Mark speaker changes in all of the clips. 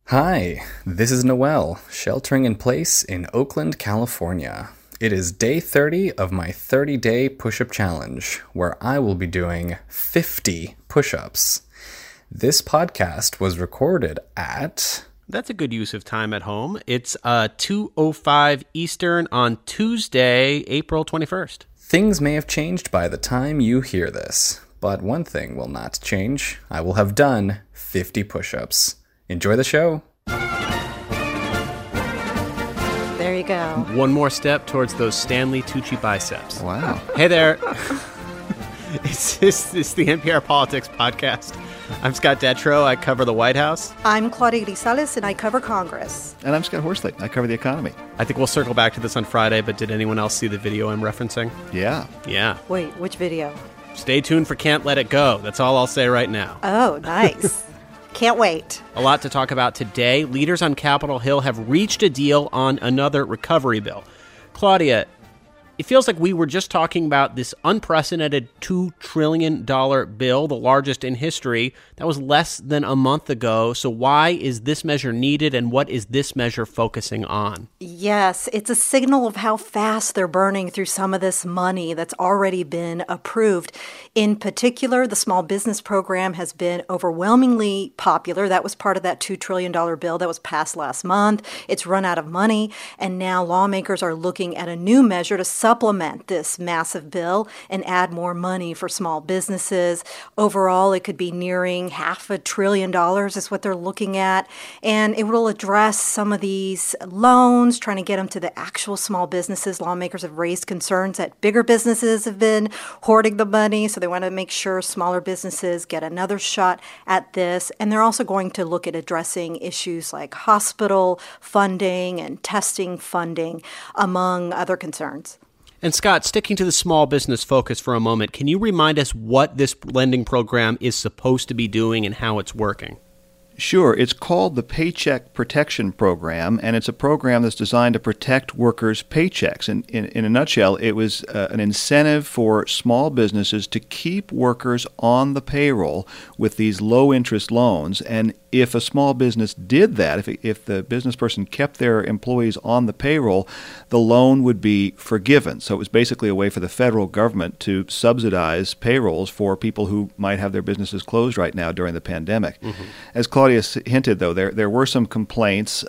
Speaker 1: Hi, this is Noel, sheltering in place in Oakland, California. It is day 30 of my 30-day push-up challenge, where I will be doing 50 push-ups. This podcast was recorded at...
Speaker 2: That's a good use of time at home. It's 2:05 Eastern on Tuesday, April 21st.
Speaker 1: Things may have changed by the time you hear this, but one thing will not change. I will have done 50 push-ups. Enjoy the show.
Speaker 3: There you go.
Speaker 2: One more step towards those Stanley Tucci biceps.
Speaker 4: Wow.
Speaker 2: Hey there. It's the NPR Politics Podcast. I'm Scott Detrow. I cover the White House.
Speaker 3: I'm Claudia Grisales, and I cover Congress.
Speaker 4: And I'm Scott Horsley. I cover the economy.
Speaker 2: I think we'll circle back to this on Friday, but did anyone else see the video I'm referencing?
Speaker 4: Yeah.
Speaker 2: Yeah.
Speaker 3: Wait, which video?
Speaker 2: Stay tuned for Can't Let It Go. That's all I'll say right now.
Speaker 3: Oh, nice. Can't wait.
Speaker 2: A lot to talk about today. Leaders on Capitol Hill have reached a deal on another recovery bill. Claudia, it feels like we were just talking about this unprecedented $2 trillion bill, the largest in history. That was less than a month ago. So why is this measure needed, and what is this measure focusing on?
Speaker 3: Yes, it's a signal of how fast they're burning through some of this money that's already been approved. In particular, the small business program has been overwhelmingly popular. That was part of that $2 trillion bill that was passed last month. It's run out of money, and now lawmakers are looking at a new measure to supplement this massive bill and add more money for small businesses. Overall, it could be nearing $500 billion is what they're looking at, and it will address some of these loans, trying to get them to the actual small businesses. Lawmakers have raised concerns that bigger businesses have been hoarding the money, so they want to make sure smaller businesses get another shot at this. And they're also going to look at addressing issues like hospital funding and testing funding, among other concerns.
Speaker 2: And Scott, sticking to the small business focus for a moment, can you remind us what this lending program is supposed to be doing and how it's working?
Speaker 4: Sure. It's called the Paycheck Protection Program, and it's a program that's designed to protect workers' paychecks. And in a nutshell, it was an incentive for small businesses to keep workers on the payroll with these low-interest loans. And if a small business did that, if the business person kept their employees on the payroll, the loan would be forgiven. So it was basically a way for the federal government to subsidize payrolls for people who might have their businesses closed right now during the pandemic. Mm-hmm. As Claudia hinted, though, there were some complaints.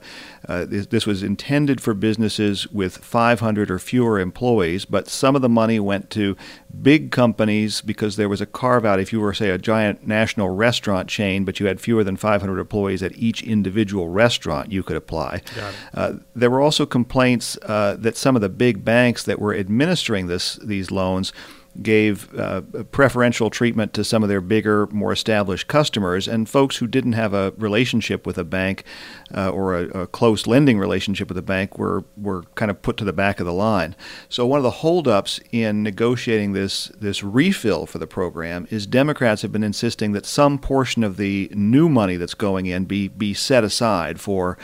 Speaker 4: This was intended for businesses with 500 or fewer employees, but some of the money went to big companies because there was a carve-out. If you were, say, a giant national restaurant chain, but you had fewer than 500 employees at each individual restaurant, you could apply. There were also complaints that some of the big banks that were administering these loans gave preferential treatment to some of their bigger, more established customers, and folks who didn't have a relationship with a bank or a close lending relationship with a bank were kind of put to the back of the line. So one of the holdups in negotiating this refill for the program is Democrats have been insisting that some portion of the new money that's going in be set aside for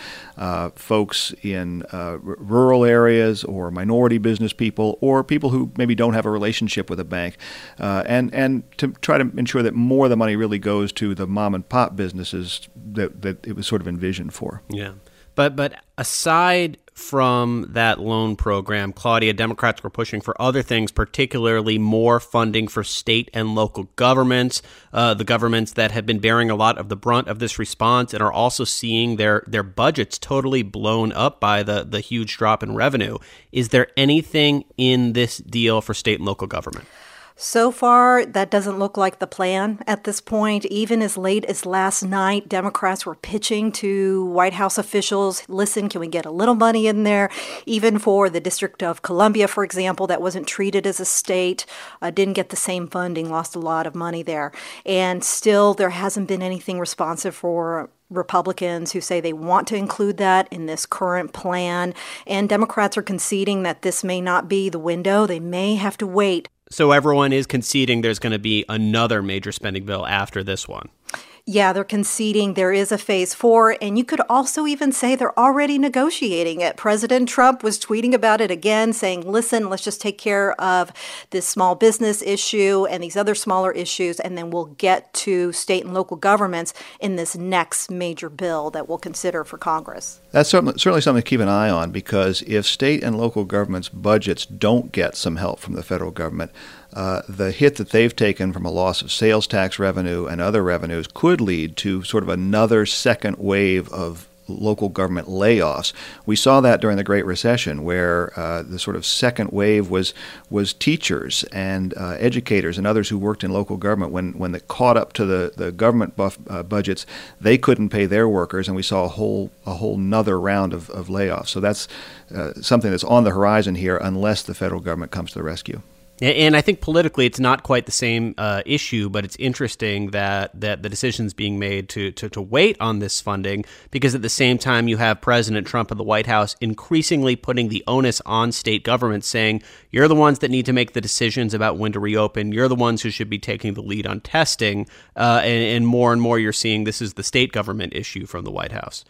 Speaker 4: folks in rural areas or minority business people or people who maybe don't have a relationship with a bank, and to try to ensure that more of the money really goes to the mom and pop businesses that it was sort of envisioned for.
Speaker 2: Yeah, but aside from that loan program, Claudia, Democrats were pushing for other things, particularly more funding for state and local governments, the governments that have been bearing a lot of the brunt of this response and are also seeing their budgets totally blown up by the huge drop in revenue. Is there anything in this deal for state and local government?
Speaker 3: So far, that doesn't look like the plan at this point. Even as late as last night, Democrats were pitching to White House officials, listen, can we get a little money in there? Even for the District of Columbia, for example, that wasn't treated as a state, didn't get the same funding, lost a lot of money there. And still, there hasn't been anything responsive for Republicans who say they want to include that in this current plan. And Democrats are conceding that this may not be the window. They may have to wait.
Speaker 2: So everyone is conceding there's going to be another major spending bill after this one.
Speaker 3: Yeah, they're conceding there is a phase 4, and you could also even say they're already negotiating it. President Trump was tweeting about it again, saying, listen, let's just take care of this small business issue and these other smaller issues, and then we'll get to state and local governments in this next major bill that we'll consider for Congress.
Speaker 4: That's certainly something to keep an eye on, because if state and local governments' budgets don't get some help from the federal government, the hit that they've taken from a loss of sales tax revenue and other revenues could lead to sort of another second wave of local government layoffs. We saw that during the Great Recession, where the sort of second wave was teachers and educators and others who worked in local government. When they caught up to the government budgets, they couldn't pay their workers, and we saw a whole nother round of layoffs. So that's something that's on the horizon here, unless the federal government comes to the rescue.
Speaker 2: And I think politically it's not quite the same issue, but it's interesting that the decision's being made to wait on this funding, because at the same time you have President Trump and the White House increasingly putting the onus on state governments, saying, you're the ones that need to make the decisions about when to reopen. You're the ones who should be taking the lead on testing. And more you're seeing this is the state government issue from the White House.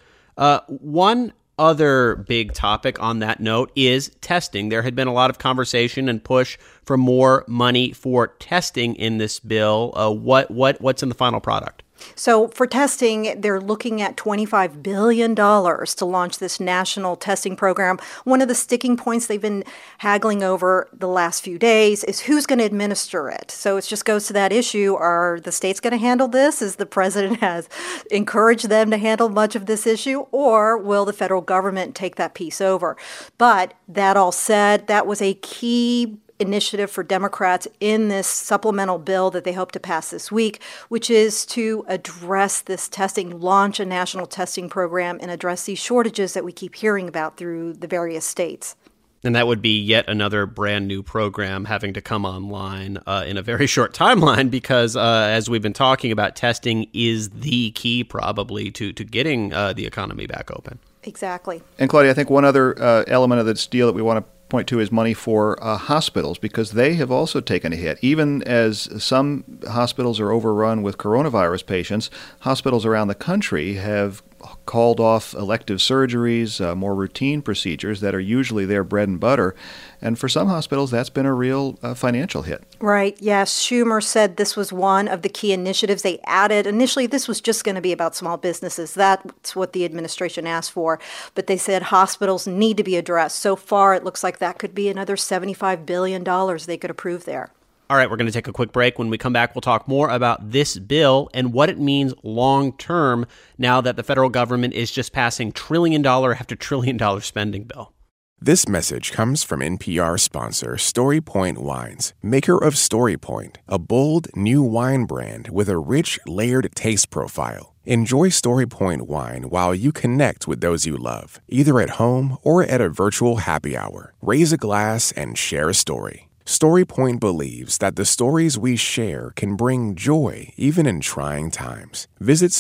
Speaker 2: One other big topic on that note is testing. There had been a lot of conversation and push for more money for testing in this bill. What's in the final product?
Speaker 3: So for testing, they're looking at $25 billion to launch this national testing program. One of the sticking points they've been haggling over the last few days is who's going to administer it. So it just goes to that issue. Are the states going to handle this, as the president has encouraged them to handle much of this issue, or will the federal government take that piece over? But that all said, that was a key initiative for Democrats in this supplemental bill that they hope to pass this week, which is to address this testing, launch a national testing program, and address these shortages that we keep hearing about through the various states.
Speaker 2: And that would be yet another brand new program having to come online in a very short timeline, because as we've been talking about, testing is the key probably to getting the economy back open.
Speaker 3: Exactly.
Speaker 4: And Claudia, I think one other element of this deal that we want to point to is money for hospitals, because they have also taken a hit. Even as some hospitals are overrun with coronavirus patients, hospitals around the country have called off elective surgeries, more routine procedures that are usually their bread and butter. And for some hospitals, that's been a real financial hit.
Speaker 3: Right. Yes. Schumer said this was one of the key initiatives they added. Initially, this was just going to be about small businesses. That's what the administration asked for. But they said hospitals need to be addressed. So far, it looks like that could be another $75 billion they could approve there.
Speaker 2: All right, we're going to take a quick break. When we come back, we'll talk more about this bill and what it means long term now that the federal government is just passing trillion dollar after trillion dollar spending bill.
Speaker 5: This message comes from NPR sponsor Story Point Wines, maker of Story Point, a bold new wine brand with a rich, layered taste profile. Enjoy Story Point wine while you connect with those you love, either at home or at a virtual happy hour. Raise a glass and share a story. StoryPoint believes that the stories we share can bring joy even in trying times. Visit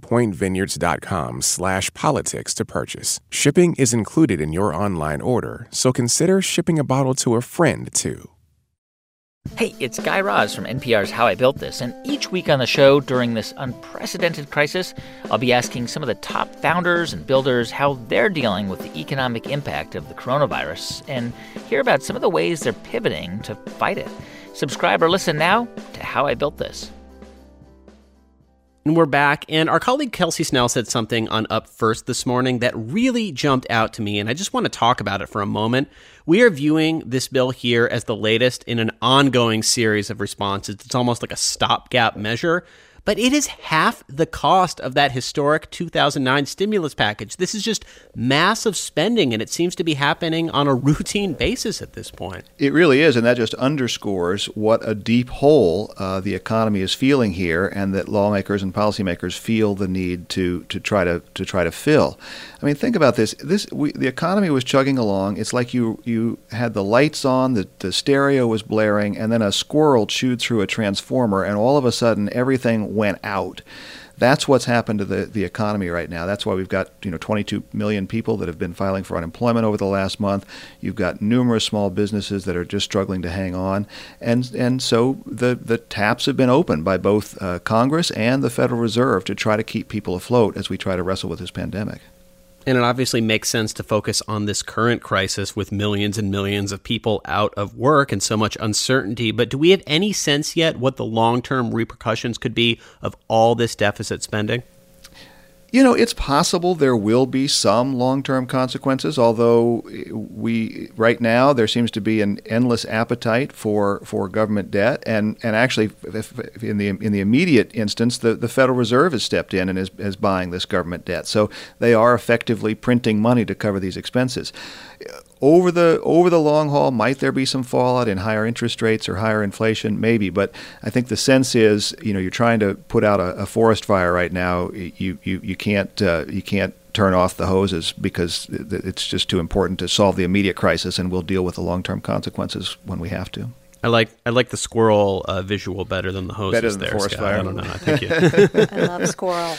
Speaker 5: StoryPointVineyards.com/politics to purchase. Shipping is included in your online order, so consider shipping a bottle to a friend, too.
Speaker 6: Hey, it's Guy Raz from NPR's How I Built This, and each week on the show during this unprecedented crisis, I'll be asking some of the top founders and builders how they're dealing with the economic impact of the coronavirus and hear about some of the ways they're pivoting to fight it. Subscribe or listen now to How I Built This.
Speaker 2: And we're back, and our colleague Kelsey Snell said something on Up First this morning that really jumped out to me, and I just want to talk about it for a moment. We are viewing this bill here as the latest in an ongoing series of responses. It's almost like a stopgap measure, but it is half the cost of that historic 2009 stimulus package. This is just massive spending, and it seems to be happening on a routine basis at this point.
Speaker 4: It really is, and that just underscores what a deep hole the economy is feeling here, and that lawmakers and policymakers feel the need to try to fill. I mean, think about this. The economy was chugging along. It's like you had the lights on, the stereo was blaring, and then a squirrel chewed through a transformer, and all of a sudden everything went out. That's what's happened to the economy right now. That's why we've got 22 million people that have been filing for unemployment over the last month. You've got numerous small businesses that are just struggling to hang on, and so the taps have been opened by both Congress and the Federal Reserve to try to keep people afloat as we try to wrestle with this pandemic.
Speaker 2: And it obviously makes sense to focus on this current crisis with millions and millions of people out of work and so much uncertainty. But do we have any sense yet what the long-term repercussions could be of all this deficit spending?
Speaker 4: It's possible there will be some long-term consequences, although right now there seems to be an endless appetite for government debt, and actually in the immediate instance, the Federal Reserve has stepped in and is buying this government debt. So they are effectively printing money to cover these expenses. Over the long haul, might there be some fallout in higher interest rates or higher inflation? Maybe, but I think the sense is, you're trying to put out a forest fire right now. You can't turn off the hoses because it's just too important to solve the immediate crisis, and we'll deal with the long-term consequences when we have to.
Speaker 2: I like the squirrel visual better than the hoses.
Speaker 4: Better than the forest fire.
Speaker 2: I don't know. I think you.
Speaker 3: I love squirrel.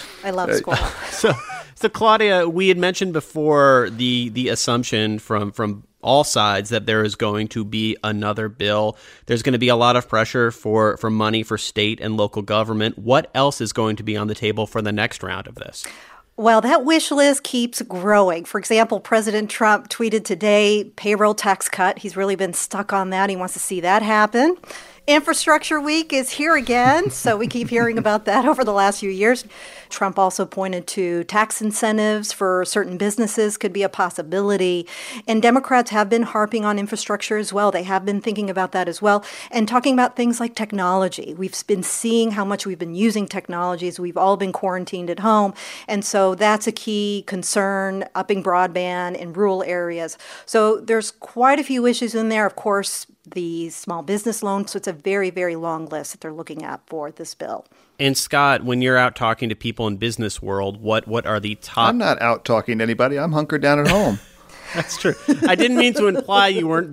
Speaker 2: So Claudia, we had mentioned before the assumption from all sides that there is going to be another bill. There's going to be a lot of pressure for money for state and local government. What else is going to be on the table for the next round of this?
Speaker 3: Well, that wish list keeps growing. For example, President Trump tweeted today, payroll tax cut. He's really been stuck on that. He wants to see that happen. Infrastructure Week is here again, so we keep hearing about that over the last few years. Trump also pointed to tax incentives for certain businesses could be a possibility. And Democrats have been harping on infrastructure as well. They have been thinking about that as well and talking about things like technology. We've been seeing how much we've been using technologies. We've all been quarantined at home. And so that's a key concern, upping broadband in rural areas. So there's quite a few issues in there. Of course, the small business loan. So it's a very, very long list that they're looking at for this bill.
Speaker 2: And Scott, when you're out talking to people in business world, what are the top?
Speaker 4: I'm not out talking to anybody. I'm hunkered down at home.
Speaker 2: That's true. I didn't mean to imply you weren't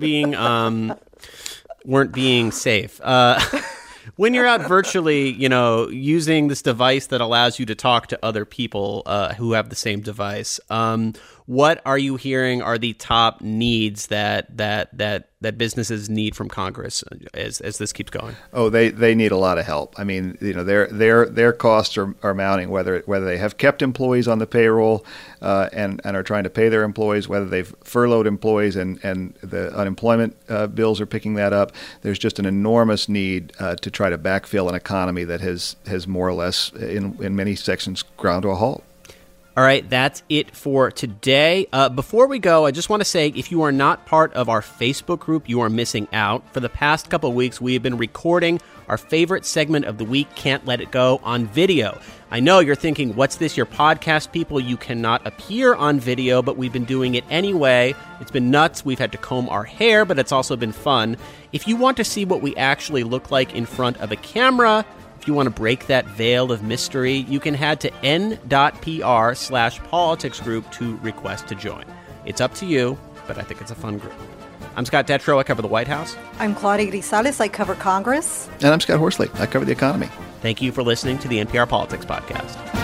Speaker 2: being safe. When you're out virtually, using this device that allows you to talk to other people who have the same device, what are you hearing are the top needs that businesses need from Congress as this keeps going?
Speaker 4: Oh, they need a lot of help. I mean, their costs are mounting, whether they have kept employees on the payroll and are trying to pay their employees, whether they've furloughed employees and the unemployment bills are picking that up. There's just an enormous need to try to backfill an economy that has more or less, in many sections, ground to a halt.
Speaker 2: All right, that's it for today. Before we go, I just want to say, if you are not part of our Facebook group, you are missing out. For the past couple of weeks, we have been recording our favorite segment of the week, Can't Let It Go, on video. I know you're thinking, what's this, your podcast people? You cannot appear on video, but we've been doing it anyway. It's been nuts. We've had to comb our hair, but it's also been fun. If you want to see what we actually look like in front of a camera, if you want to break that veil of mystery, you can head to n.pr/politics group to request to join. It's up to you, but I think it's a fun group. I'm Scott Detrow. I cover the White House.
Speaker 3: I'm Claudia Grisales. I cover Congress.
Speaker 4: And I'm Scott Horsley. I cover the economy.
Speaker 2: Thank you for listening to the NPR Politics Podcast.